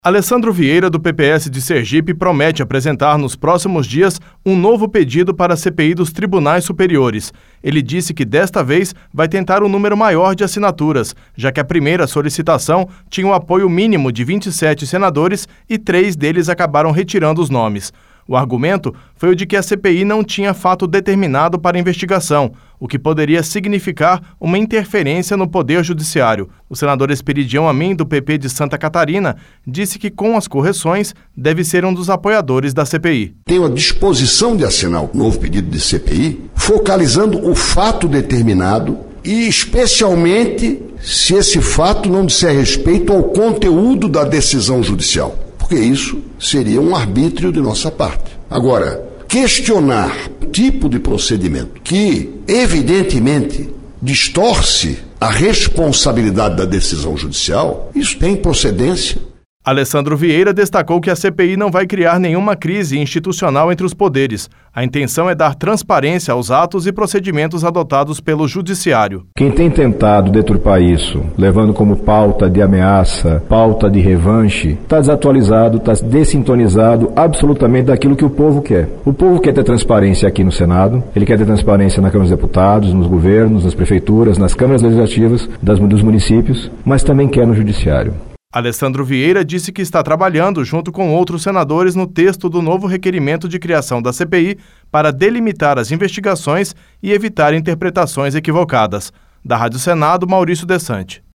Alessandro Vieira, do PPS de Sergipe, promete apresentar nos próximos dias um novo pedido para a CPI dos Tribunais Superiores. Ele disse que desta vez vai tentar um número maior de assinaturas, já que a primeira solicitação tinha um apoio mínimo de 27 senadores e 3 deles acabaram retirando os nomes. O argumento foi o de que a CPI não tinha fato determinado para a investigação, o que poderia significar uma interferência no Poder Judiciário. O senador Esperidião Amin, do PP de Santa Catarina, disse que com as correções deve ser um dos apoiadores da CPI. Tenho a disposição de assinar o novo pedido de CPI, focalizando o fato determinado e especialmente se esse fato não disser respeito ao conteúdo da decisão judicial. Porque isso seria um arbítrio de nossa parte. Agora, questionar o tipo de procedimento que, evidentemente, distorce a responsabilidade da decisão judicial, isso tem procedência. Alessandro Vieira destacou que a CPI não vai criar nenhuma crise institucional entre os poderes. A intenção é dar transparência aos atos e procedimentos adotados pelo Judiciário. Quem tem tentado deturpar isso, levando como pauta de ameaça, pauta de revanche, está desatualizado, está dessintonizado absolutamente daquilo que o povo quer. O povo quer ter transparência aqui no Senado, ele quer ter transparência na Câmara dos Deputados, nos governos, nas prefeituras, nas câmaras legislativas dos municípios, mas também quer no Judiciário. Alessandro Vieira disse que está trabalhando junto com outros senadores no texto do novo requerimento de criação da CPI para delimitar as investigações e evitar interpretações equivocadas. Da Rádio Senado, Maurício Desante.